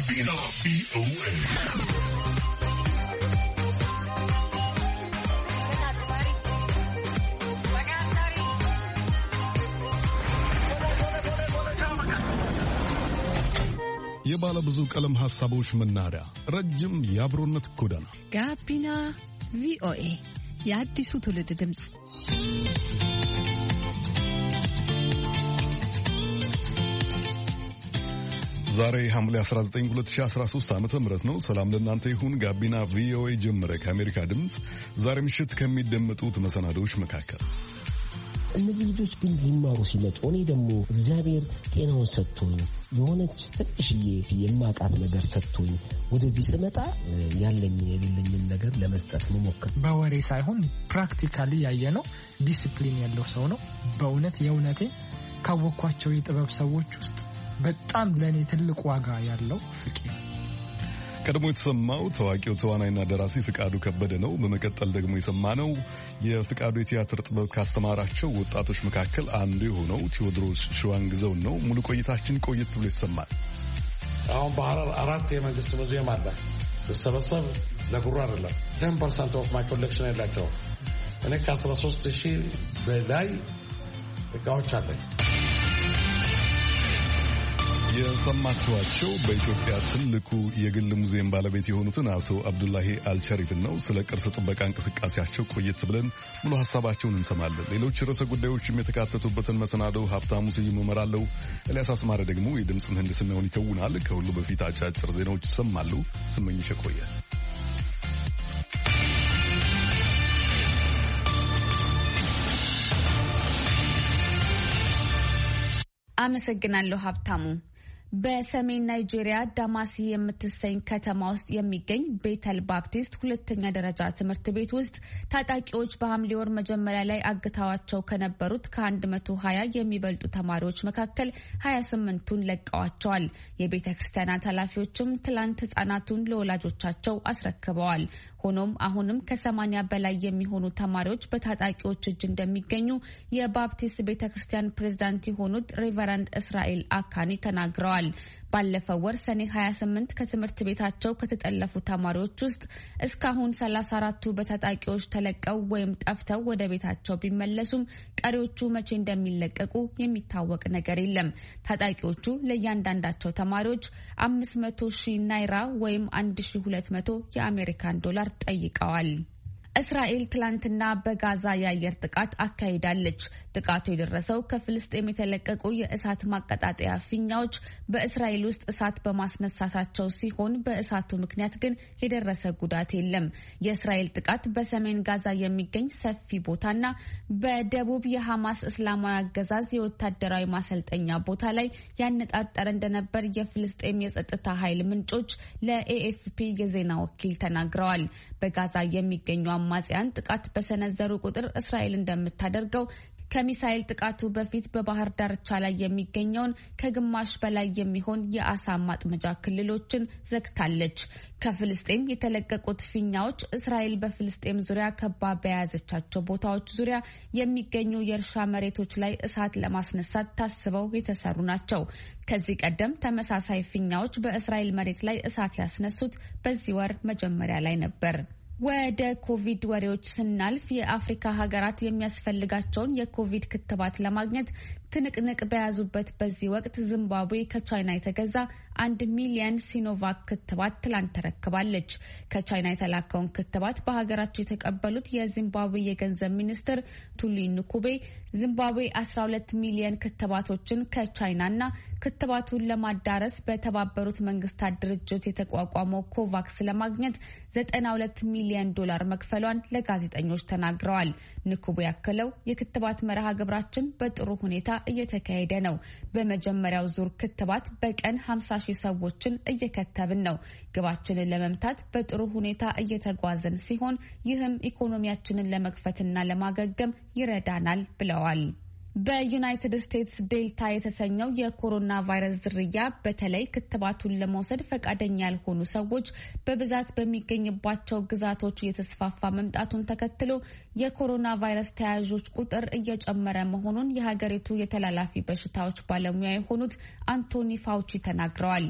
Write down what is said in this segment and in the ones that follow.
Gabina VOA. የባለ ብዙ ቀለም ሐሳቦች መናኸሪያ ረጅም የአብሮነት ጎዳና ጋቢና ቪኦኤ የአዲሱ ትውልድ ድምጽ። ዛሬ ሐምሌ 19 2013 ዓ.ም ነው። ሰላም ለእናንተ ይሁን። ጋቢና ቪኦኤ ጀመረ። ከአሜሪካ ድምጽ ዛሬ ምሽት ከሚደመጡት መሰናዶዎች መካከል እነዚህ ልጆች ግን ሊማሩ ሲመጡ እኔ ደግሞ እግዚአብሔር ጤናውን ሰጥቶኝ የሆነች ትንሽዬ የማውቃት ነገር ሰጥቶኝ ወደዚህ ስመጣ ያለኝ የሌለኝን ነገር ለመስጠት መሞከር በወሬ ሳይሆን ፕራክቲካሊ ያየነው ዲሲፕሊን ያለው ሰው ነው። በእውነት የእውነቴ ካወኳቸው የጥበብ ሰዎች ውስጥ በጣም ለኔ ትልቅ ዋጋ ያለው ፍቅር ነው። ቀድሞ የተሰማው ታዋቂው ተዋናይና ደራሲ ፍቃዱ ከበደ ነው። በመቀጠል ደግሞ የሰማነው የፍቃዱ የቲያትር ጥበብ ካስተማራቸው ወጣቶች መካከል አንዱ የሆነው ቴዎድሮስ ሽዋንግዘው ነው። ሙሉ ቆይታችን ቆየት ብሎ ይሰማል። አሁን በሐረር 4 የመንግስት ሙዚየም አለ። ተሰበሰብ ለጉሩ አይደለም። 10% ኦፍ ማይ ኮሌክሽን ያላቸው እኔ ከ13000 በላይ እቃዎች አለኝ። የሰማችኋቸው በኢትዮጵያ ትልቁ የግል ሙዚየም ባለቤት የሆኑትን አቶ አብዱላሂ አልሸሪፍን ነው። ስለ ቅርስ ጥበቃ እንቅስቃሴያቸው ቆየት ብለን ሙሉ ሀሳባቸውን እንሰማለን። ሌሎች ርዕሰ ጉዳዮችም የተካተቱበትን መሰናዶው ሀብታሙ ስዩም እመራለሁ። ኤልያስ አስማረ ደግሞ የድምፅ ምህንድስናውን ይከውናል። ከሁሉ በፊት አጫጭር ዜናዎች ይሰማሉ። ስመኝሽ ቆየ። አመሰግናለሁ ሀብታሙ። በሰሜን ናይጄሪያ ዳማሲ የምትሰኝ ከተማ ውስጥ የሚገኝ ቤተል ባፕቲስት ሁለተኛ ደረጃ ትምህርት ቤት ውስጥ ታጣቂዎች በሐምሌ ወር መጀመሪያ ላይ አግተዋቸው ከነበሩት ከ120 የሚበልጡ ተማሪዎች መካከል 28ቱን ለቀዋቸዋል። የቤተ ክርስቲያናት ኃላፊዎችም ትላንት ህጻናቱን ለወላጆቻቸው አስረክበዋል። ሆኖም አሁንም ከ80 በላይ የሚሆኑ ተማሪዎች በታጣቂዎች እጅ እንደሚገኙ የባፕቲስት ቤተ ክርስቲያን ፕሬዝዳንት የሆኑት ሬቨረንድ እስራኤል አካኒ ተናግረዋል። ባለፈው ወር ሰኔ 28 ከትምህርት ቤታቸው ከተጠለፉ ተማሪዎች ውስጥ እስካሁን 34ቱ በታጣቂዎች ተለቀው ወይም ጠፍተው ወደ ቤታቸው ቢመለሱም ቀሪዎቹ መቼ እንደሚለቀቁ የሚታወቅ ነገር የለም። ታጣቂዎቹ ለእያንዳንዳቸው ተማሪዎች 500,000 ናይራ ወይም 1200 የአሜሪካን ዶላር ጠይቀዋል። እስራኤል ትላንትና በጋዛ የአየር ጥቃት አካሂዳለች። ጥቃቱ የደረሰው ከፍልስጤም የተለቀቁ የእሳት ማቀጣጠያ ፊኛዎች በእስራኤል ውስጥ እሳት በማስነሳታቸው ሲሆን በእሳቱ ምክንያት ግን የደረሰ ጉዳት የለም። የእስራኤል ጥቃት በሰሜን ጋዛ የሚገኝ ሰፊ ቦታና በደቡብ የሐማስ እስላማዊ አገዛዝ የወታደራዊ ማሰልጠኛ ቦታ ላይ ያነጣጠረ እንደነበር የፍልስጤም የጸጥታ ኃይል ምንጮች ለኤኤፍፒ የዜና ወኪል ተናግረዋል። በጋዛ የሚገኙ አማጽያን ጥቃት በሰነዘሩ ቁጥር እስራኤል እንደምታደርገው ከሚሳኤል ጥቃቱ በፊት በባህር ዳርቻ ላይ የሚገኘውን ከግማሽ በላይ የሚሆን የአሳ ማጥመጃ ክልሎችን ዘግታለች። ከፍልስጤም የተለቀቁት ፊኛዎች እስራኤል በፍልስጤም ዙሪያ ከባ በያዘቻቸው ቦታዎች ዙሪያ የሚገኙ የእርሻ መሬቶች ላይ እሳት ለማስነሳት ታስበው የተሰሩ ናቸው። ከዚህ ቀደም ተመሳሳይ ፊኛዎች በእስራኤል መሬት ላይ እሳት ያስነሱት በዚህ ወር መጀመሪያ ላይ ነበር። ወደ ኮቪድ ወሬዎች ስናልፍ የአፍሪካ ሀገራት የሚያስፈልጋቸውን የኮቪድ ክትባት ለማግኘት ትንቅንቅ በያዙበት በዚህ ወቅት ዚምባብዌ ከቻይና የተገዛ 1 ሚሊዮን ሲኖቫክ ክትባት ትላንት ተረክባለች። ከቻይና የተላከውን ክትባት በሀገራቸው የተቀበሉት የዚምባብዌ የገንዘብ ሚኒስትር ቱሊ ንኩቤ ዚምባብዌ 12 ሚሊዮን ክትባቶችን ከቻይናና ክትባቱን ለማዳረስ በተባበሩት መንግስታት ድርጅት የተቋቋመው ኮቫክስ ለማግኘት $92 ሚሊዮን መክፈሏን ለጋዜጠኞች ተናግረዋል። ንኩቤ ያከለው የክትባት መርሃ ግብራችን በጥሩ ሁኔታ እየተካሄደ ነው። በመጀመሪያው ዙር ክትባት በቀን 50,000 ሰዎችን እየከተብን ነው። ግባችንን ለመምታት በጥሩ ሁኔታ እየተጓዘን ሲሆን ይህም ኢኮኖሚያችንን ለመክፈትና ለማገገም ይረዳናል ብለዋል። በዩናይትድ ስቴትስ ዴልታ የተሰኘው የኮሮና ቫይረስ ዝርያ በተለይ ክትባቱን ለመውሰድ ፈቃደኛ ያልሆኑ ሰዎች በብዛት በሚገኝባቸው ግዛቶች እየተስፋፋ መምጣቱን ተከትሎ የኮሮና ቫይረስ ተያያዦች ቁጥር እየጨመረ መሆኑን የሀገሪቱ የተላላፊ በሽታዎች ባለሙያ የሆኑት አንቶኒ ፋውቺ ተናግረዋል።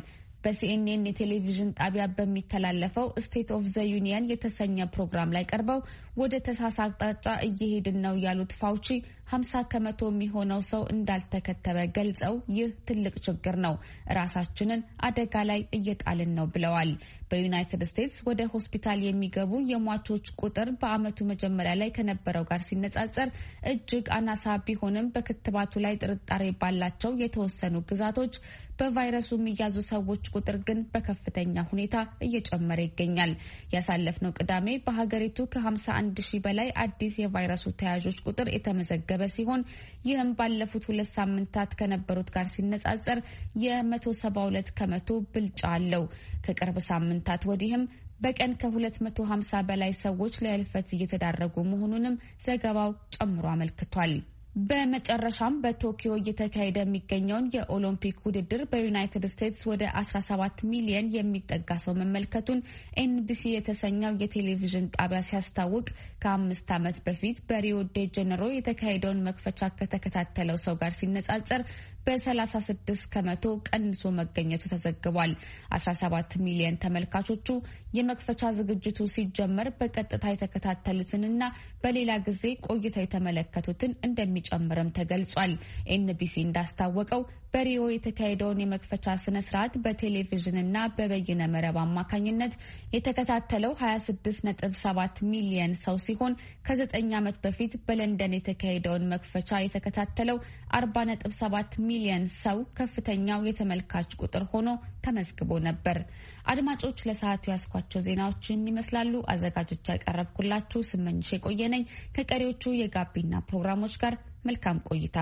በሲኤንኤን የቴሌቪዥን ጣቢያ በሚተላለፈው ስቴት ኦፍ ዘ ዩኒየን የተሰኘ ፕሮግራም ላይ ቀርበው ወደ ተሳሳተ አቅጣጫ እየሄድን ነው ያሉት ፋውቺ 50 ከመቶ የሚሆነው ሰው እንዳልተከተበ ገልጸው ይህ ትልቅ ችግር ነው፣ ራሳችንን አደጋ ላይ እየጣልን ነው ብለዋል። በዩናይትድ ስቴትስ ወደ ሆስፒታል የሚገቡ የሟቾች ቁጥር በዓመቱ መጀመሪያ ላይ ከነበረው ጋር ሲነጻጸር እጅግ አናሳ ቢሆንም በክትባቱ ላይ ጥርጣሬ ባላቸው የተወሰኑ ግዛቶች በቫይረሱ የሚያዙ ሰዎች ቁጥር ግን በከፍተኛ ሁኔታ እየጨመረ ይገኛል። ያሳለፍነው ቅዳሜ በሀገሪቱ ከ51 ሺህ በላይ አዲስ የቫይረሱ ተያዦች ቁጥር የተመዘገበ ሲሆን ይህም ባለፉት 2 ሳምንታት ከነበሩት ጋር ሲነጻጸር የ172 ከመቶ ብልጫ አለው። ከቅርብ ሳምንታት ወዲህም በቀን ከ250 በላይ ሰዎች ለህልፈት እየተዳረጉ መሆኑንም ዘገባው ጨምሮ አመልክቷል። በመጨረሻም በቶኪዮ እየተካሄደ የሚገኘውን የኦሎምፒክ ውድድር በዩናይትድ ስቴትስ ወደ 17 ሚሊዮን የሚጠጋ ሰው መመልከቱን ኤንቢሲ የተሰኘው የቴሌቪዥን ጣቢያ ሲያስታውቅ ከ5 ዓመት በፊት በሪዮ ዴ ጄኔሮ የተካሄደውን መክፈቻ ከተከታተለው ሰው ጋር ሲነጻጸር በ36 ከመቶ ቀንሶ መገኘቱ ተዘግቧል። 17 ሚሊዮን ተመልካቾቹ የመክፈቻ ዝግጅቱ ሲጀመር በቀጥታ የተከታተሉትንና በሌላ ጊዜ ቆይተው የተመለከቱትን እንደሚጨምርም ተገልጿል። ኤንቢሲ እንዳስታወቀው በሪዮ የተካሄደውን የመክፈቻ ስነ ስርዓት በቴሌቪዥንና በበይነ መረብ አማካኝነት የተከታተለው 26.7 ሚሊዮን ሰው ሲሆን ከ9 ዓመት በፊት በለንደን የተካሄደውን መክፈቻ የተከታተለው 40.7 ሚሊዮን ሰው ከፍተኛው የተመልካች ቁጥር ሆኖ ተመዝግቦ ነበር። አድማጮች ለሰዓቱ ያስኳቸው ዜናዎችን ይመስላሉ። አዘጋጆች ያቀረብኩላችሁ ስመኝሽ የቆየነኝ ከቀሪዎቹ የጋቢና ፕሮግራሞች ጋር መልካም ቆይታ።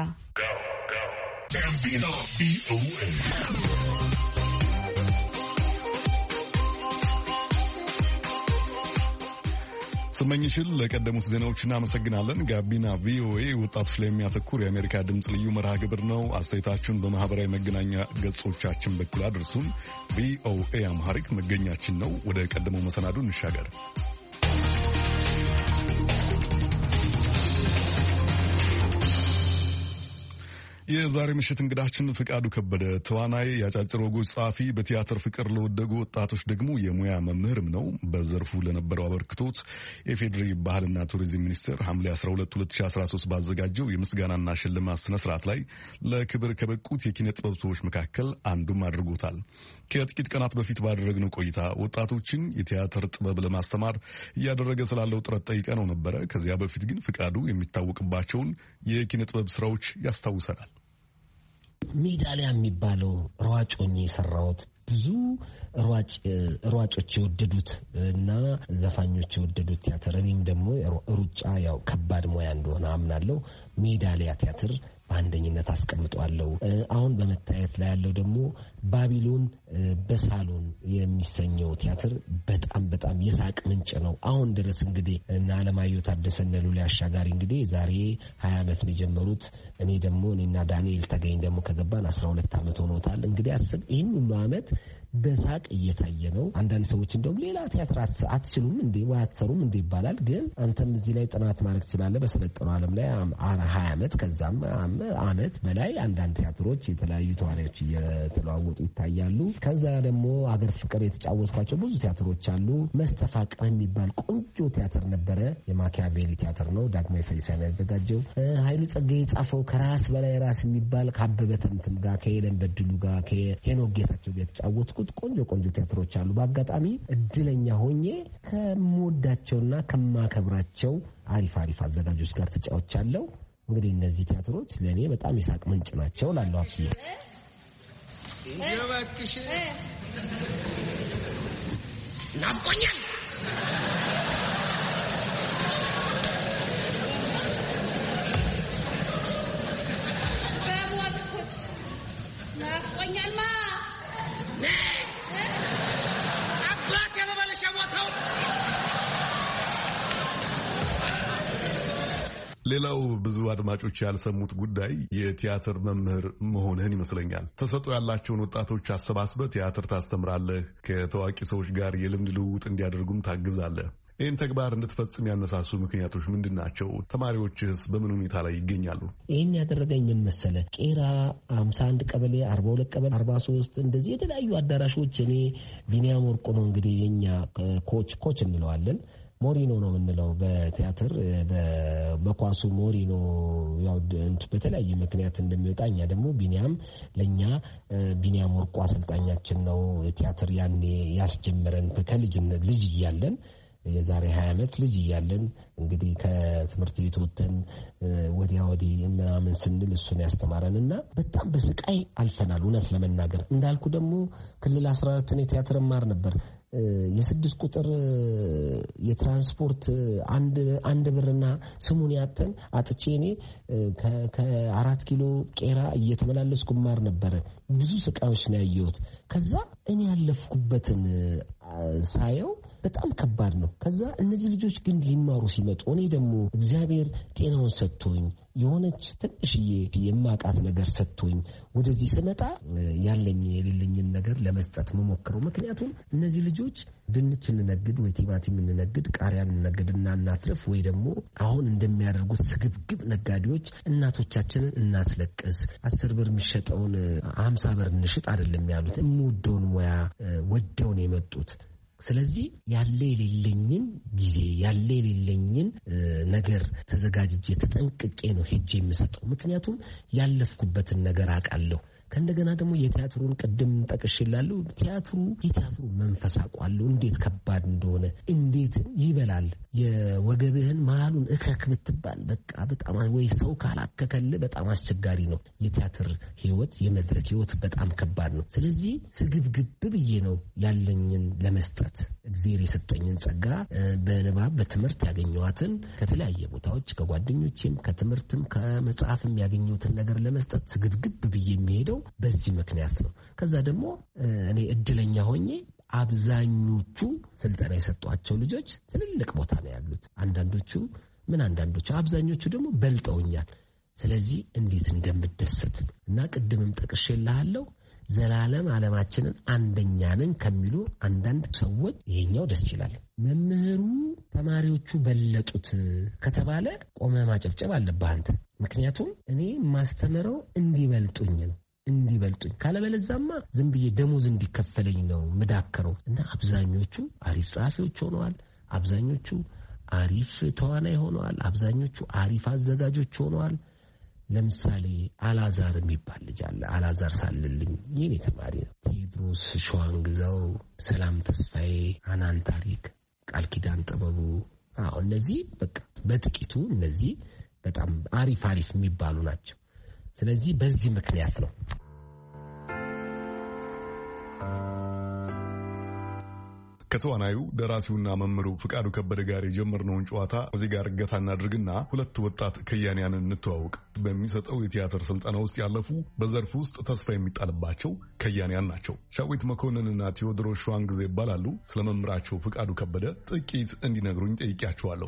ስመኝሽን ለቀደሙት ዜናዎች እናመሰግናለን። ጋቢና ቪኦኤ ወጣቶች ላይ የሚያተኩር የአሜሪካ ድምፅ ልዩ መርሃ ግብር ነው። አስተያየታችሁን በማህበራዊ መገናኛ ገጾቻችን በኩል አድርሱን። ቪኦኤ አምሃሪክ መገኛችን ነው። ወደ ቀደመው መሰናዱ እንሻገር። የዛሬ ምሽት እንግዳችን ፍቃዱ ከበደ ተዋናይ፣ የአጫጭር ወጎች ጸሐፊ፣ በቲያትር ፍቅር ለወደጉ ወጣቶች ደግሞ የሙያ መምህርም ነው። በዘርፉ ለነበረው አበርክቶት የፌዴሪ ባህልና ቱሪዝም ሚኒስቴር ሐምሌ 12 2013 ባዘጋጀው የምስጋናና ሽልማት ስነስርዓት ላይ ለክብር ከበቁት የኪነ ጥበብ ሰዎች መካከል አንዱም አድርጎታል። ከጥቂት ቀናት በፊት ባደረግነው ቆይታ ወጣቶችን የቲያትር ጥበብ ለማስተማር እያደረገ ስላለው ጥረት ጠይቀነው ነበረ። ከዚያ በፊት ግን ፍቃዱ የሚታወቅባቸውን የኪነ ጥበብ ስራዎች ያስታውሰናል። ሜዳሊያ የሚባለው ሯጭ ሆኜ የሰራሁት ብዙ ሯጮች የወደዱት እና ዘፋኞች የወደዱት ቲያትር፣ እኔም ደግሞ ሩጫ ያው ከባድ ሙያ እንደሆነ አምናለሁ። ሜዳሊያ ቲያትር በአንደኝነት አስቀምጠዋለሁ። አሁን በመታየት ላይ ያለው ደግሞ ባቢሎን በሳሎን የሚሰኘው ቲያትር በጣም የሳቅ ምንጭ ነው። አሁን ድረስ እንግዲህ እና አለማየሁ ታደሰና ሉሊ አሻጋሪ እንግዲህ ዛሬ 20 ዓመት ነው የጀመሩት። እኔና ዳንኤል ተገኝ ደግሞ ከገባን 12 ዓመት ሆኖታል። እንግዲህ አስብ፣ ይህን ሁሉ ዓመት በሳቅ እየታየ ነው። አንዳንድ ሰዎች እንደውም ሌላ ቲያትር አትችሉም እንዴ ወይ አትሰሩም እንዴ ይባላል። ግን አንተም እዚህ ላይ ጥናት ማለት ትችላለህ። በሰለጠነው ዓለም ላይ 20 ዓመት ከዛም ዓመት በላይ አንዳንድ ቲያትሮች የተለያዩ ተዋናዮች እየተለዋወጡ ይታያሉ። ከዛ ደግሞ አገር ፍቅር የተጫወትኳቸው ብዙ ቲያትሮች አሉ። መስተፋቅር የሚባል ቆንጆ ቲያትር ነበረ። የማኪያቬሊ ቲያትር ነው። ዳግማዊ ፈሪሳን ያዘጋጀው። ኃይሉ ጸጋዬ የጻፈው ከራስ በላይ ራስ የሚባል ከአበበ ተምትም ጋር ከሄለን በድሉ ጋር ከሄኖክ ጌታቸው ጋር የተጫወትኩት ቆንጆ ቲያትሮች አሉ። በአጋጣሚ እድለኛ ሆኜ ከምወዳቸውና ከማከብራቸው አሪፍ አዘጋጆች ጋር ተጫውቻለሁ። እንግዲህ እነዚህ ቲያትሮች ለእኔ በጣም የሳቅ ምንጭ ናቸው። ላለው አብዬ እባክሽ ናፍቆኛል። በሞትኩት ናፍቆኛልማ አባት ያለበለሽ ሞተው። ሌላው ብዙ አድማጮች ያልሰሙት ጉዳይ የቲያትር መምህር መሆንህን ይመስለኛል። ተሰጥኦ ያላቸውን ወጣቶች አሰባስበህ ቲያትር ታስተምራለህ። ከታዋቂ ሰዎች ጋር የልምድ ልውውጥ እንዲያደርጉም ታግዛለህ። ይህን ተግባር እንድትፈጽም ያነሳሱ ምክንያቶች ምንድን ናቸው? ተማሪዎችስ በምን ሁኔታ ላይ ይገኛሉ? ይህን ያደረገኝ ምን መሰለ? ቄራ 51 ቀበሌ 42 ቀበሌ 43 እንደዚህ የተለያዩ አዳራሾች እኔ ቢኒያም ወርቁ ነው እንግዲህ የኛ ኮች እንለዋለን። ሞሪኖ ነው የምንለው በቲያትር በኳሱ ሞሪኖ ያው በተለያየ ምክንያት እንደሚወጣኛ ደግሞ ቢኒያም ለኛ ቢኒያም ወርቁ አሰልጣኛችን ነው። ቲያትር ያኔ ያስጀመረን ከልጅነት ልጅ እያለን የዛሬ 20 ዓመት ልጅ እያለን እንግዲህ ከትምህርት ቤት ወጥተን ወዲያ ምናምን ስንል እሱን ያስተማረንና በጣም በስቃይ አልፈናል። እውነት ለመናገር እንዳልኩ ደግሞ ክልል 14 ነው ቲያትር ማር ነበር። የ6 ቁጥር የትራንስፖርት አንድ ብርና ስሙን ያተን አጥቼ እኔ ከ4 ኪሎ ቄራ እየተመላለስኩ ማር ነበር። ብዙ ስቃዮች ነው ያየሁት። ከዛ እኔ ያለፍኩበትን ሳየው በጣም ከባድ ነው። ከዛ እነዚህ ልጆች ግን ሊማሩ ሲመጡ እኔ ደግሞ እግዚአብሔር ጤናውን ሰጥቶኝ የሆነች ትንሽዬ የማቃት ነገር ሰጥቶኝ ወደዚህ ስመጣ ያለኝ የሌለኝን ነገር ለመስጠት መሞክረው። ምክንያቱም እነዚህ ልጆች ድንች እንነግድ ወይ ቲማቲም እንነግድ ቃሪያ እንነግድና እናትርፍ ወይ ደግሞ አሁን እንደሚያደርጉት ስግብግብ ነጋዴዎች እናቶቻችንን እናስለቅስ 10 ብር የሚሸጠውን 50 ብር እንሽጥ አይደለም ያሉት። እንወደውን ሙያ ወደውን የመጡት። ስለዚህ ያለ የሌለኝን ጊዜ ያለ የሌለኝን ነገር ተዘጋጅጄ ተጠንቅቄ ነው ሄጄ የምሰጠው። ምክንያቱም ያለፍኩበትን ነገር አውቃለሁ። ከእንደገና ደግሞ የቲያትሩን ቅድም ጠቅሼላለሁ። የቲያትሩ መንፈስ አውቃለሁ እንዴት ከባድ እንደሆነ፣ እንዴት ይበላል። የወገብህን መሃሉን እከክ ብትባል በቃ በጣም ወይ ሰው ካላከከልህ በጣም አስቸጋሪ ነው። የቲያትር ህይወት የመድረክ ህይወት በጣም ከባድ ነው። ስለዚህ ስግብግብ ብዬ ነው ያለኝን ለመስጠት እግዚአብሔር የሰጠኝን ጸጋ በንባብ በትምህርት ያገኘኋትን ከተለያየ ቦታዎች ከጓደኞቼም ከትምህርትም ከመጽሐፍም ያገኘሁትን ነገር ለመስጠት ስግብግብ ብዬ የሚሄደው በዚህ ምክንያት ነው። ከዛ ደግሞ እኔ እድለኛ ሆኜ አብዛኞቹ ስልጠና የሰጧቸው ልጆች ትልልቅ ቦታ ነው ያሉት። አንዳንዶቹ አብዛኞቹ ደግሞ በልጠውኛል። ስለዚህ እንዴት እንደምደሰት እና ቅድምም ጠቅሼልሃለሁ ዘላለም ዓለማችንን አንደኛ ነን ከሚሉ አንዳንድ ሰዎች ይሄኛው ደስ ይላል። መምህሩ ተማሪዎቹ በለጡት ከተባለ ቆመ ማጨብጨብ አለብህ አንተ። ምክንያቱም እኔ ማስተምረው እንዲበልጡኝ ካለበለዛማ ዝም ብዬ ደሞዝ እንዲከፈለኝ ነው ምዳከረው። እና አብዛኞቹ አሪፍ ጸሐፊዎች ሆነዋል። አብዛኞቹ አሪፍ ተዋናይ ሆነዋል። አብዛኞቹ አሪፍ አዘጋጆች ሆነዋል። ለምሳሌ አላዛር የሚባል ልጅ አለ። አላዛር ሳልልኝ የኔ ተማሪ ነው። ቴድሮስ ሸዋንግዛው፣ ሰላም ተስፋዬ፣ አናን ታሪክ፣ ቃል ኪዳን ጥበቡ። እነዚህ በቃ በጥቂቱ እነዚህ በጣም አሪፍ የሚባሉ ናቸው። ስለዚህ በዚህ ምክንያት ነው ከተዋናዩ ደራሲውና መምህሩ ፍቃዱ ከበደ ጋር የጀመርነውን ጨዋታ እዚህ ጋር እገታ እናድርግና ሁለት ወጣት ከያንያንን እንተዋወቅ። በሚሰጠው የቲያትር ስልጠና ውስጥ ያለፉ በዘርፉ ውስጥ ተስፋ የሚጣልባቸው ከያንያን ናቸው። ሻዊት መኮንንና ቴዎድሮስ ሸዋንግዜ ይባላሉ። ስለ መምህራቸው ፍቃዱ ከበደ ጥቂት እንዲነግሩኝ ጠይቄያቸዋለሁ።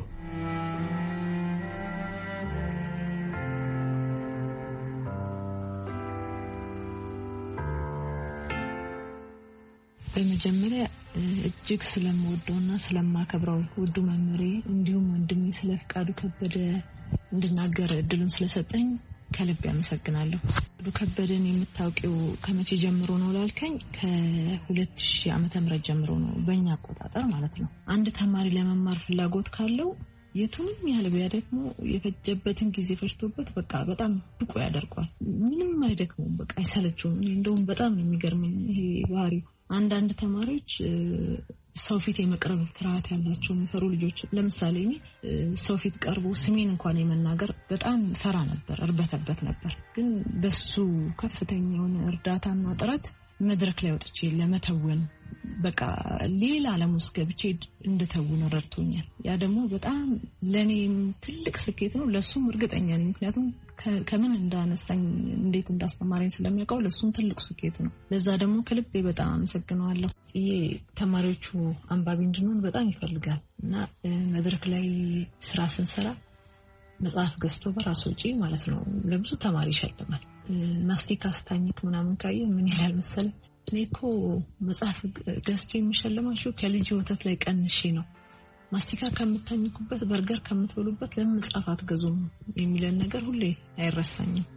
በመጀመሪያ እጅግ ስለምወደውና ስለማከብረው ውዱ መምህሬ እንዲሁም ወንድሜ ስለ ፍቃዱ ከበደ እንድናገር እድሉን ስለሰጠኝ ከልብ ያመሰግናለሁ። ፍቃዱ ከበደን የምታውቂው ከመቼ ጀምሮ ነው ላልከኝ ከ2000 ዓመተ ምህረት ጀምሮ ነው በእኛ አቆጣጠር ማለት ነው። አንድ ተማሪ ለመማር ፍላጎት ካለው የቱንም ያህል ቢያደክሙ የፈጀበትን ጊዜ ፈጅቶበት በቃ በጣም ብቁ ያደርገዋል። ምንም አይደክሙም፣ በቃ አይሰለቹም። እንደውም በጣም የሚገርመኝ ይሄ ባህሪ አንዳንድ ተማሪዎች ሰው ፊት የመቅረብ ፍርሃት ያላቸው የሚፈሩ ልጆች፣ ለምሳሌ እኔ ሰው ፊት ቀርቦ ስሜን እንኳን የመናገር በጣም ፈራ ነበር፣ እርበተበት ነበር። ግን በሱ ከፍተኛውን እርዳታና ጥረት መድረክ ላይ ወጥቼ ለመተወን በቃ ሌላ ዓለም ውስጥ ገብቼ እንድተውን ረድቶኛል። ያ ደግሞ በጣም ለኔም ትልቅ ስኬት ነው፣ ለሱም እርግጠኛ ነኝ። ምክንያቱም ከምን እንዳነሳኝ እንዴት እንዳስተማረኝ ስለሚያውቀው ለሱም ትልቅ ስኬት ነው። ለዛ ደግሞ ከልቤ በጣም አመሰግነዋለሁ። ይሄ ተማሪዎቹ አንባቢ እንድንሆን በጣም ይፈልጋል እና መድረክ ላይ ስራ ስንሰራ መጽሐፍ ገዝቶ በራሱ ወጪ ማለት ነው ለብዙ ተማሪ ይሸልማል። ማስቲካ ስታኝክ ምናምን ካየ ምን ይላል መሰለህ፣ እኔ እኮ መጽሐፍ ገዝቼ የሚሸልማችሁ ከልጅ ወተት ላይ ቀንሼ ነው ማስቲካ ከምታኝኩበት በርገር ከምትበሉበት ለምን መጽሐፍ አትገዙም የሚለን ነገር ሁሌ አይረሳኝም።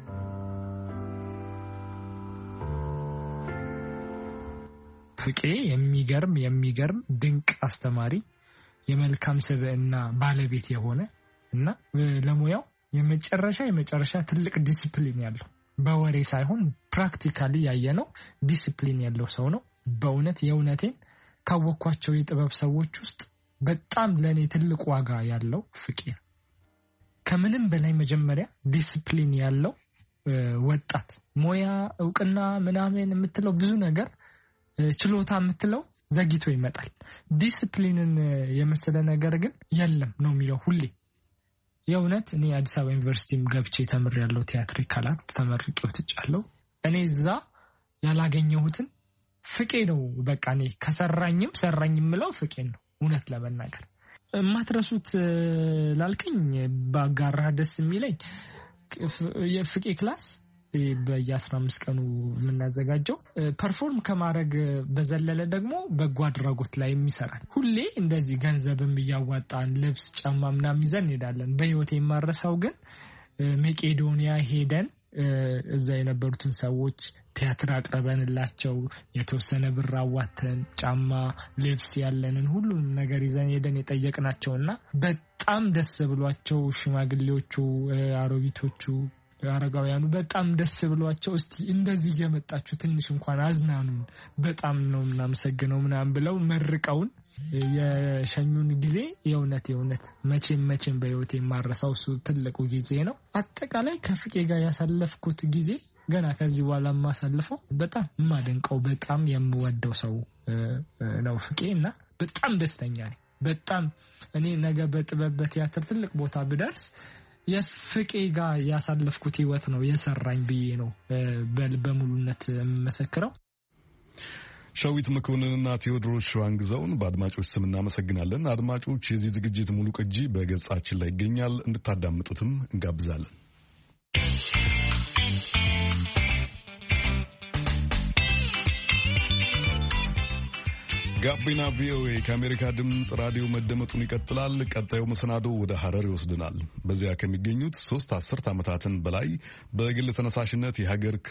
ፍቄ የሚገርም ድንቅ አስተማሪ የመልካም ሰብዕና ባለቤት የሆነ እና ለሙያው የመጨረሻ ትልቅ ዲሲፕሊን ያለው በወሬ ሳይሆን ፕራክቲካሊ ያየነው ዲሲፕሊን ያለው ሰው ነው። በእውነት የእውነቴን ካወኳቸው የጥበብ ሰዎች ውስጥ በጣም ለኔ ትልቅ ዋጋ ያለው ፍቄ ከምንም በላይ መጀመሪያ ዲሲፕሊን ያለው ወጣት ሞያ ዕውቅና ምናምን የምትለው ብዙ ነገር ችሎታ የምትለው ዘግይቶ ይመጣል። ዲሲፕሊንን የመሰለ ነገር ግን የለም ነው የሚለው ሁሌ። የእውነት እኔ አዲስ አበባ ዩኒቨርሲቲም ገብቼ ተምሬያለሁ። ቲያትሪካል አክት ተመርቄ ወጥቻለሁ። እኔ እዛ ያላገኘሁትን ፍቄ ነው። በቃ እኔ ከሰራኝም ምለው ፍቄ ነው። እውነት ለመናገር ማትረሱት ላልከኝ ባጋራህ ደስ የሚለኝ የፍቄ ክላስ በየ15 ቀኑ የምናዘጋጀው ፐርፎርም ከማድረግ በዘለለ ደግሞ በጎ አድራጎት ላይ የሚሰራል። ሁሌ እንደዚህ ገንዘብም እያዋጣን ልብስ ጫማ ምናምን ይዘን እንሄዳለን። በህይወት የማረሳው ግን መቄዶኒያ ሄደን እዛ የነበሩትን ሰዎች ቲያትር አቅርበንላቸው የተወሰነ ብር አዋተን ጫማ ልብስ ያለንን ሁሉንም ነገር ይዘን ሄደን የጠየቅናቸውና በጣም ደስ ብሏቸው ሽማግሌዎቹ አሮጊቶቹ አረጋውያኑ በጣም ደስ ብሏቸው እስቲ እንደዚህ እየመጣችሁ ትንሽ እንኳን አዝናኑን በጣም ነው እናመሰግነው ምናምን ብለው መርቀውን የሸኙን ጊዜ የእውነት መቼም በህይወቴ የማረሳው እሱ ትልቁ ጊዜ ነው። አጠቃላይ ከፍቄ ጋር ያሳለፍኩት ጊዜ ገና ከዚህ በኋላ ማሳልፈው በጣም የማደንቀው በጣም የምወደው ሰው ነው ፍቄና በጣም ደስተኛ ነኝ። በጣም እኔ ነገ በጥበብ በቲያትር ትልቅ ቦታ ብደርስ የፍቄ ጋር ያሳለፍኩት ህይወት ነው የሰራኝ ብዬ ነው በሙሉነት የምመሰክረው። ሸዊት መኮንንና ቴዎድሮስ ሸዋንግዛውን በአድማጮች ስም እናመሰግናለን። አድማጮች የዚህ ዝግጅት ሙሉ ቅጂ በገጻችን ላይ ይገኛል፣ እንድታዳምጡትም እንጋብዛለን። ጋቢና ቪኦኤ ከአሜሪካ ድምፅ ራዲዮ መደመጡን ይቀጥላል። ቀጣዩ መሰናዶ ወደ ሐረር ይወስድናል። በዚያ ከሚገኙት 3 አስርት ዓመታትን በላይ በግል ተነሳሽነት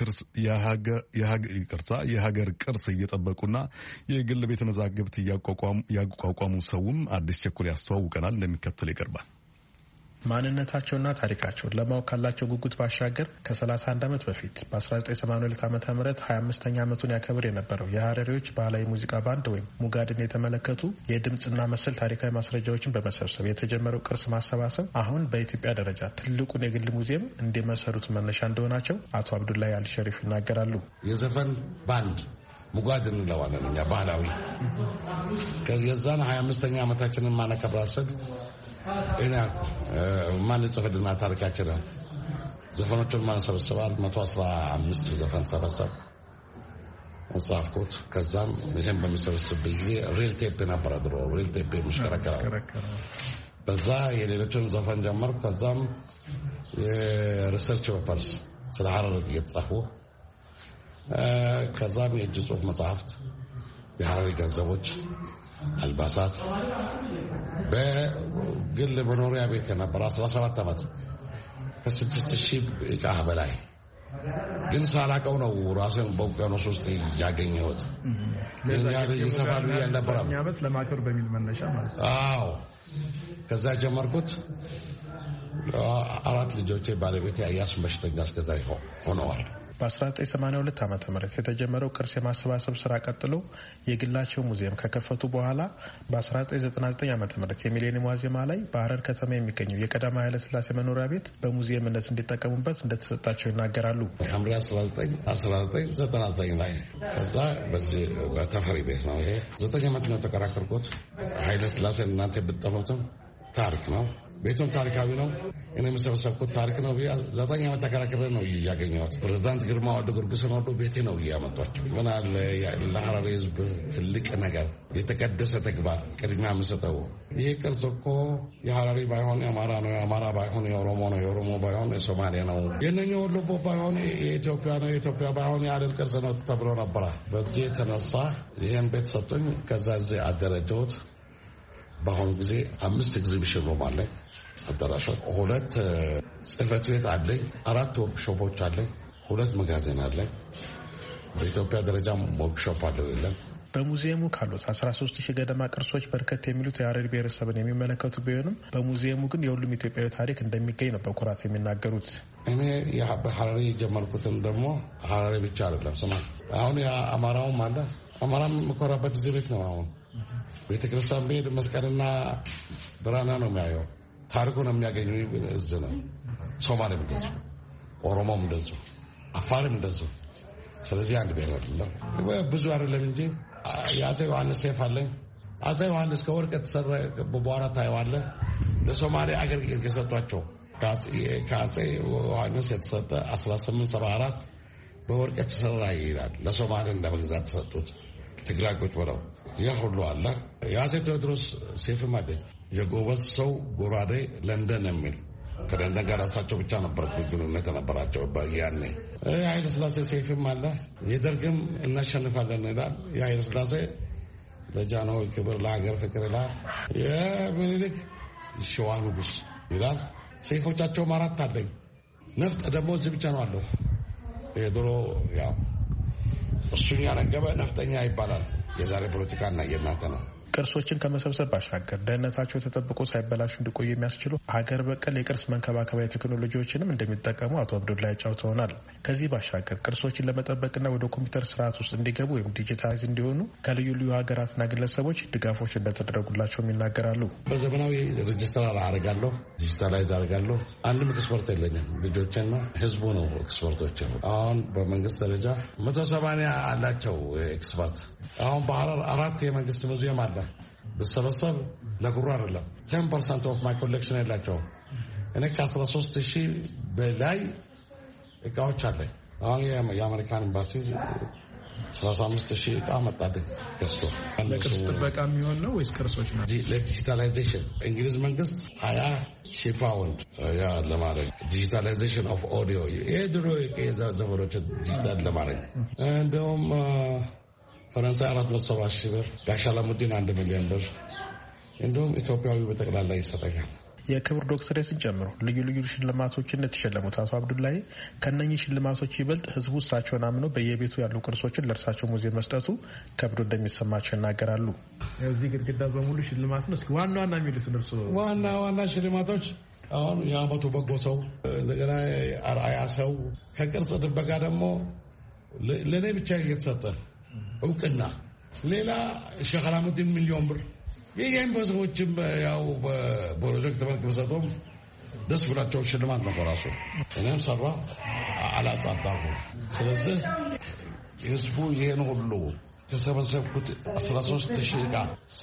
የሀገር ቅርስ እየጠበቁና የግል ቤተ መዛግብት ያቋቋሙ ሰውም አዲስ ቸኮል ያስተዋውቀናል። እንደሚከተል ይቀርባል። ማንነታቸውና ታሪካቸውን ለማወቅ ካላቸው ጉጉት ባሻገር ከ31 ዓመት በፊት በ1982 ዓ.ም 25ኛ ዓመቱን ያከብር የነበረው የሐረሪዎች ባህላዊ ሙዚቃ ባንድ ወይም ሙጋድን የተመለከቱ የድምፅና መሰል ታሪካዊ ማስረጃዎችን በመሰብሰብ የተጀመረው ቅርስ ማሰባሰብ አሁን በኢትዮጵያ ደረጃ ትልቁን የግል ሙዚየም እንዲመሰሩት መነሻ እንደሆናቸው አቶ አብዱላሂ አልሸሪፍ ይናገራሉ። የዘፈን ባንድ ሙጋድ እንለዋለን እኛ ባህላዊ የዛን 25ኛ ዓመታችንን ማነከብራሰብ እኛ ማን ጽፈድና ታሪካችንን ዘፈኖቹን ማን ሰበሰባል 115 ዘፈን ሰበሰብ ወጻፍኩት። ከዛም ይሄን በሚሰበስብ ጊዜ ሪል ቴፕ ነበር ድሮ ሪል ቴፕ የሚሽከረከረው በዛ የሌሎችን ዘፈን ጀመርኩ። ከዛም የሪሰርች ፔፐርስ ስለ ሐረር እየተጻፉ ከዛም የእጅ ጽሑፍ መጽሐፍት የሐረሪ ገንዘቦች አልባሳት በግል መኖሪያ ቤት የነበረ 17 ዓመት ከ6000 ዕቃ በላይ ግን ሳላቀው ነው ራሴን በውቅያኖስ ውስጥ ያገኘሁት። እኛ ይሰፋሉ ያልነበረም ዓመት ለማክበር በሚል መነሻ ማለት ነው። አዎ ከዛ ጀመርኩት። 4 ልጆቼ ባለቤቴ አያስ በሽተኛ እስከዛ ሆነዋል። በ1982 ዓ.ም የተጀመረው ቅርስ የማሰባሰብ ስራ ቀጥሎ የግላቸው ሙዚየም ከከፈቱ በኋላ በ1999 ዓ.ም የሚሌኒየም ዋዜማ ላይ በሐረር ከተማ የሚገኘው የቀዳማዊ ኃይለ ሥላሴ መኖሪያ ቤት በሙዚየምነት እንዲጠቀሙበት እንደተሰጣቸው ይናገራሉ። ሐምሌ 1999 ላይ ከዛ በዚህ በተፈሪ ቤት ነው ይሄ 9 ዓመት ነው ተከራከርኩት። ኃይለ ሥላሴ እናንተ ብትጠሉትም ታሪክ ነው ቤቱም ታሪካዊ ነው። እኔ መሰብሰብኩት ታሪክ ነው። 9 ዓመት ተከራክሬ ነው ያገኘሁት። ፕሬዝዳንት ግርማ ወልደ ጊዮርጊስ ነው ቤቴ ነው ያመጣቸው። ምን አለ ለሐረር ሕዝብ ትልቅ ነገር የተቀደሰ ተግባር ቅድሚያ የምሰጠው ይሄ ቅርስ እኮ የሐረሪ ባይሆን የአማራ ነው፣ የአማራ ባይሆን የኦሮሞ ነው፣ የኦሮሞ ባይሆን የሶማሌ ነው፣ የነኛ ሁሉ ባይሆን የኢትዮጵያ ነው፣ የኢትዮጵያ ባይሆን የዓለም ቅርስ ነው ተብሎ ነበረ። በዚህ የተነሳ ይሄን ቤት ሰጡኝ። ከዛ እዚህ አደረጀሁት። በአሁኑ ጊዜ 5 ኤግዚቢሽን ሩም አለኝ፣ አዳራሾች 2 ጽህፈት ቤት አለኝ፣ 4 ወርክሾፖች አለኝ፣ 2 መጋዘን አለኝ። በኢትዮጵያ ደረጃም ወርክሾፕ አለው የለም። በሙዚየሙ ካሉት 13000 ገደማ ቅርሶች በርከት የሚሉት የሀረሪ ብሔረሰብን የሚመለከቱ ቢሆንም በሙዚየሙ ግን የሁሉም ኢትዮጵያዊ ታሪክ እንደሚገኝ ነው በኩራት የሚናገሩት። እኔ በሀረሪ የጀመርኩትን ደግሞ ሀረሪ ብቻ አይደለም ስማ፣ አሁን አማራውም አለ። አማራም የምኮራበት እዚህ ቤት ነው። አሁን ቤተክርስቲያን ብሄድ መስቀልና ብራና ነው የሚያየው፣ ታሪኩ ነው የሚያገኙ እዚህ ነው። ሶማሌም እንደዚሁ፣ ኦሮሞም እንደዚሁ፣ አፋርም እንደዚሁ። ስለዚህ አንድ ብሔር አይደለም ብዙ አይደለም እንጂ የአፄ ዮሐንስ ሴፍ አለኝ። አፄ ዮሐንስ ከወርቅ የተሰራ በኋላ ታየዋለህ። ለሶማሌ አገር የሰጧቸው ከአፄ ዮሐንስ የተሰጠ 1874 በወርቅ የተሰራ ይላል። ለሶማሌ እንደመግዛት ተሰጡት ትግራይ ቁጭ ብለው። ያ ሁሉ አለ። የአፄ ቴዎድሮስ ሴፍም አለኝ። የጎበዝ ሰው ጎራዴ ለንደን የሚል ከለንደን ጋር እሳቸው ብቻ ነበር ግንኙነት የነበራቸው ያኔ። የኃይለ ሥላሴ ሴፍም አለ። የደርግም እናሸንፋለን ይላል። የኃይለ ሥላሴ ለጃንሆይ ክብር ለሀገር ፍቅር ይላል። የምኒልክ ሸዋ ንጉሥ ይላል። ሴፎቻቸውም 4 አለኝ። ነፍጥ ደግሞ እዚህ ብቻ ነው አለው። የድሮ ያው እሱኛ ነገበ ነፍጠኛ ይባላል። የዛሬ ፖለቲካና የእናንተ ነው። ቅርሶችን ከመሰብሰብ ባሻገር ደህንነታቸው ተጠብቆ ሳይበላሹ እንዲቆዩ የሚያስችሉ ሀገር በቀል የቅርስ መንከባከቢያ ቴክኖሎጂዎችንም እንደሚጠቀሙ አቶ አብዱላሂ ጫውተውናል። ከዚህ ባሻገር ቅርሶችን ለመጠበቅና ወደ ኮምፒውተር ስርዓት ውስጥ እንዲገቡ ወይም ዲጂታይዝ እንዲሆኑ ከልዩ ልዩ ሀገራትና ግለሰቦች ድጋፎች እንደተደረጉላቸውም ይናገራሉ። በዘመናዊ ሬጅስተር አደርጋለሁ፣ ዲጂታላይዝ አደርጋለሁ። አንድም ኤክስፐርት የለኝም። ልጆችና ህዝቡ ነው ኤክስፐርቶች። አሁን በመንግስት ደረጃ 180 አላቸው ኤክስፐርት። አሁን በሐረር 4 የመንግስት ሙዚየም አለ። በሰበሰብ ለጉሩ አይደለም። 10% ኦፍ ማይ ኮሌክሽን ያላቸው እኔ ከ13000 በላይ እቃዎች አለኝ። አሁን የአሜሪካን ኤምባሲ 35000 እቃ መጣልኝ ገዝቶ። ለቅርስ ጥበቃ የሚሆን ነው ወይስ ቅርሶች ነው? ለዲጂታላይዜሽን እንግሊዝ መንግስት 20,000 ፓውንድ ያ ለማድረግ ዲጂታላይዜሽን ኦፍ ኦዲዮ የድሮ ዘመኖች ዲጂታል ለማድረግ እንደውም ፈረንሳይ 470,000 ብር፣ ጋሽ አላሙዲን 1 ሚሊዮን ብር፣ እንዲሁም ኢትዮጵያዊ በጠቅላላ ይሰጠኛል። የክብር ዶክተሬትን ጨምሮ ልዩ ልዩ ሽልማቶችን የተሸለሙት አቶ አብዱላሂ ከነኚህ ሽልማቶች ይበልጥ ህዝቡ እሳቸውን አምነው በየቤቱ ያሉ ቅርሶችን ለእርሳቸው ሙዚየም መስጠቱ ከብዶ እንደሚሰማቸው ይናገራሉ። እዚህ ግድግዳ በሙሉ ሽልማት ነው። እስኪ ዋና ዋና የሚሉት እርሱ ዋና ሽልማቶች አሁን የአመቱ በጎ ሰው፣ እንደገና አርአያ ሰው፣ ከቅርጽ ጥበቃ ደግሞ ለእኔ ብቻ እየተሰጠ እውቅና፣ ሌላ ሼክ አላሙዲን ሚሊዮን ብር የኢንቨስተሮችም ያው በፕሮጀክት መልክ በሰጡም ደስ ብላቸው ሽልማት ነው ራሱ። እኔም ሰራ አላጻዳሁ። ስለዚህ ህዝቡ ይሄን ሁሉ ከሰበሰብኩት 13000 ዕቃ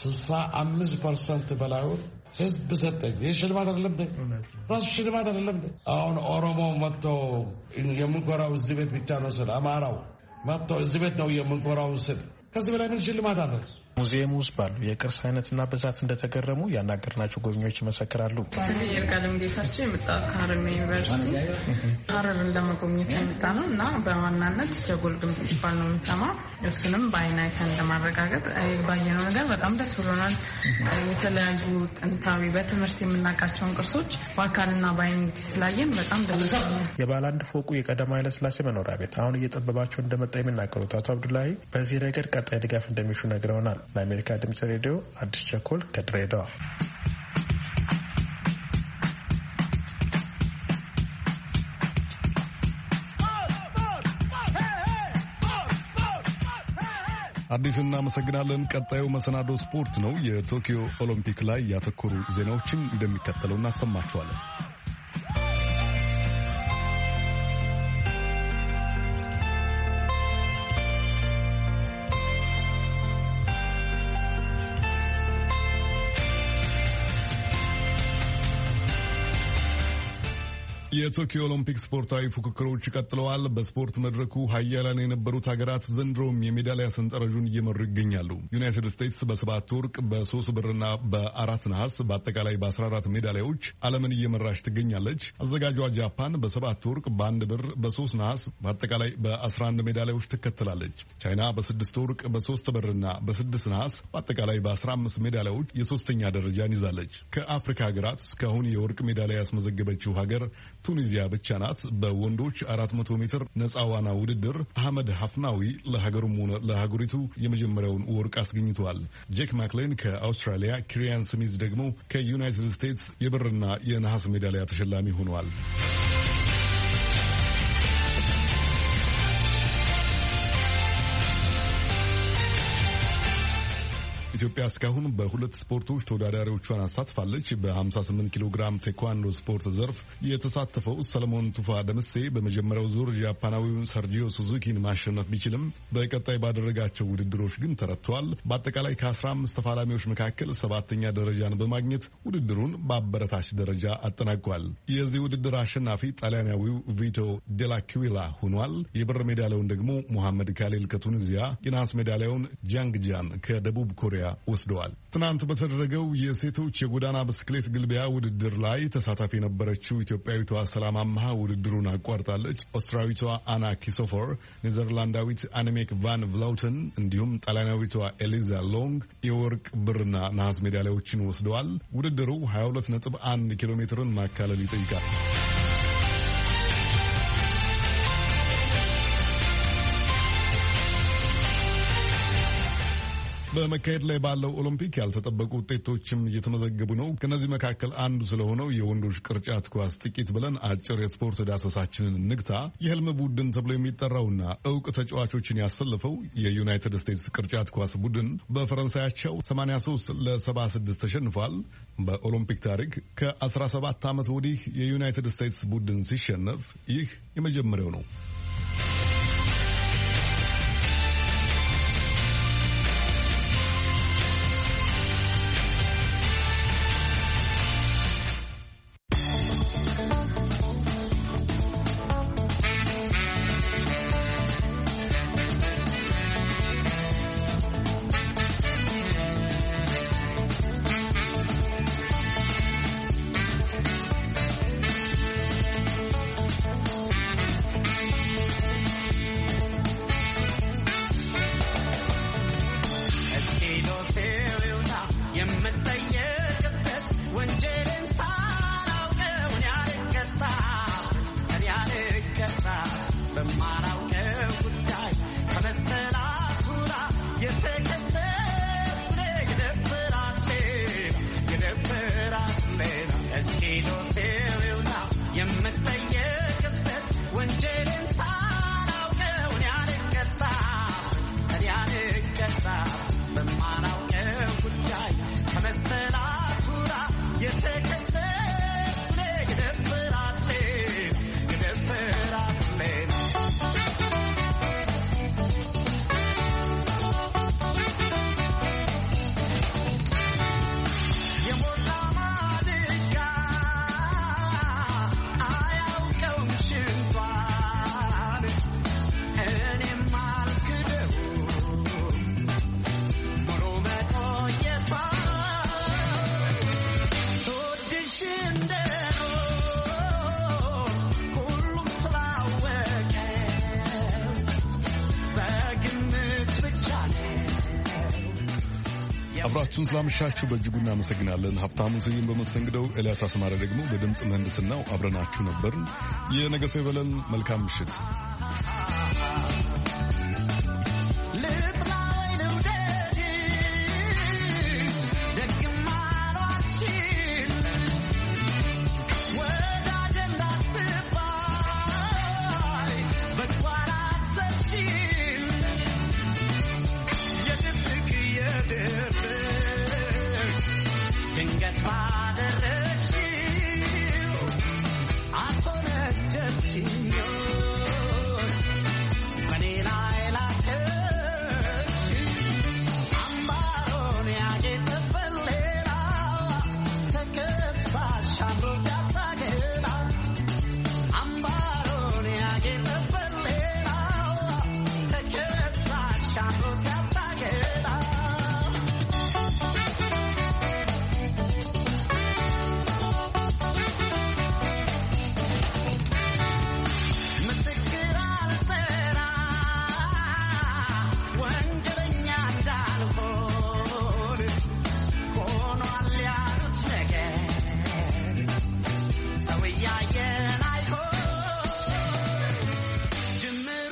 65% በላዩ ህዝብ ሰጠኝ። ይህ ሽልማት አይደለም ራሱ ሽልማት አይደለም። አሁን ኦሮሞ መጥቶ የምንኮራው እዚህ ቤት ብቻ ነው ስል፣ አማራው መጥቶ እዚህ ቤት ነው የምንኮራው ስል፣ ከዚህ በላይ ምን ሽልማት አለ? ሙዚየሙ ውስጥ ባሉ የቅርስ አይነትና ብዛት እንደተገረሙ ያናገርናቸው ጎብኚዎች ይመሰክራሉ። ይርጋለም ጌታቸው የመጣ ከሀረር ዩኒቨርሲቲ ሀረርን ለመጎብኘት የመጣ ነው እና በዋናነት ጀጎል ግንብ ሲባል ነው የምንሰማ። እሱንም በአይን አይተን ለማረጋገጥ ባየነው ነገር በጣም ደስ ብሎናል። የተለያዩ ጥንታዊ በትምህርት የምናውቃቸውን ቅርሶች በአካልና በአይን ስላየን በጣም ደስ ብሎናል። የባለ 1 ፎቁ የቀዳማዊ ኃይለሥላሴ መኖሪያ ቤት አሁን እየጠበባቸው እንደመጣ የሚናገሩት አቶ አብዱላሂ በዚህ ረገድ ቀጣይ ድጋፍ እንደሚሹ ነግረውናል። ለአሜሪካ ድምጽ ሬዲዮ አዲስ ቸኮል ከድሬዳዋ። አዲስ እናመሰግናለን። ቀጣዩ መሰናዶ ስፖርት ነው። የቶኪዮ ኦሎምፒክ ላይ ያተኮሩ ዜናዎችን እንደሚከተለው እናሰማችኋለን። የቶኪዮ ኦሎምፒክ ስፖርታዊ ፉክክሮች ቀጥለዋል። በስፖርት መድረኩ ሀያላን የነበሩት ሀገራት ዘንድሮም የሜዳሊያ ሰንጠረዡን እየመሩ ይገኛሉ። ዩናይትድ ስቴትስ በ7 ወርቅ፣ በ3 ብርና በ4 ነሐስ በአጠቃላይ በ14 ሜዳሊያዎች ዓለምን እየመራች ትገኛለች። አዘጋጇ ጃፓን በ7 ወርቅ፣ በ1 ብር፣ በ3 ነሐስ በአጠቃላይ በ11 ሜዳሊያዎች ትከተላለች። ቻይና በ6 ወርቅ፣ በ3 ብርና በ6 ነሐስ በአጠቃላይ በ15 ሜዳሊያዎች የሶስተኛ ደረጃን ይዛለች። ከአፍሪካ ሀገራት እስካሁን የወርቅ ሜዳሊያ ያስመዘገበችው ሀገር ቱኒዚያ ብቻ ናት። በወንዶች 400 ሜትር ነፃ ዋና ውድድር አህመድ ሀፍናዊ ለሀገሩም ሆነ ለሀገሪቱ የመጀመሪያውን ወርቅ አስገኝተዋል። ጄክ ማክሌን ከአውስትራሊያ፣ ኪሪያን ስሚዝ ደግሞ ከዩናይትድ ስቴትስ የብርና የነሐስ ሜዳሊያ ተሸላሚ ሆነዋል። ኢትዮጵያ እስካሁን በሁለት ስፖርቶች ተወዳዳሪዎቿን አሳትፋለች። በ58 ኪሎ ግራም ቴኳንዶ ስፖርት ዘርፍ የተሳተፈው ሰለሞን ቱፋ ደምሴ በመጀመሪያው ዙር ጃፓናዊውን ሰርጂዮ ሱዙኪን ማሸነፍ ቢችልም በቀጣይ ባደረጋቸው ውድድሮች ግን ተረቷል። በአጠቃላይ ከ15 ተፋላሚዎች መካከል 7ኛ ደረጃን በማግኘት ውድድሩን በአበረታች ደረጃ አጠናቋል። የዚህ ውድድር አሸናፊ ጣሊያናዊው ቪቶ ዴላኩዊላ ሆኗል። የብር ሜዳሊያውን ደግሞ ሙሐመድ ካሌል ከቱኒዚያ፣ የነሐስ ሜዳሊያውን ጃንግጃን ከደቡብ ኮሪያ ወስደዋል። ትናንት በተደረገው የሴቶች የጎዳና ብስክሌት ግልቢያ ውድድር ላይ ተሳታፊ የነበረችው ኢትዮጵያዊቷ ሰላም አምሃ ውድድሩን አቋርጣለች። ኦስትሪያዊቷ አና ኪሶፎር፣ ኔዘርላንዳዊት አኒሜክ ቫን ቭላውተን እንዲሁም ጣሊያናዊቷ ኤሊዛ ሎንግ የወርቅ ብርና ነሐስ ሜዳሊያዎችን ወስደዋል። ውድድሩ 22.1 ኪሎ ሜትርን ማካለል ይጠይቃል። በመካሄድ ላይ ባለው ኦሎምፒክ ያልተጠበቁ ውጤቶችም እየተመዘገቡ ነው። ከነዚህ መካከል አንዱ ስለሆነው የወንዶች ቅርጫት ኳስ ጥቂት ብለን አጭር የስፖርት ዳሰሳችንን ንግታ። የህልም ቡድን ተብሎ የሚጠራውና እውቅ ተጫዋቾችን ያሰለፈው የዩናይትድ ስቴትስ ቅርጫት ኳስ ቡድን በፈረንሳያቸው 83-76 ተሸንፏል። በኦሎምፒክ ታሪክ ከ17 ዓመት ወዲህ የዩናይትድ ስቴትስ ቡድን ሲሸነፍ ይህ የመጀመሪያው ነው። አብራችሁን ስላመሻችሁ በእጅጉ እናመሰግናለን። ሀብታሙ ስዩም በመስተንግደው፣ ኤልያስ አስማረ ደግሞ በድምፅ ምህንድስናው አብረናችሁ ነበርን። የነገ ሰው ይበለን። መልካም ምሽት።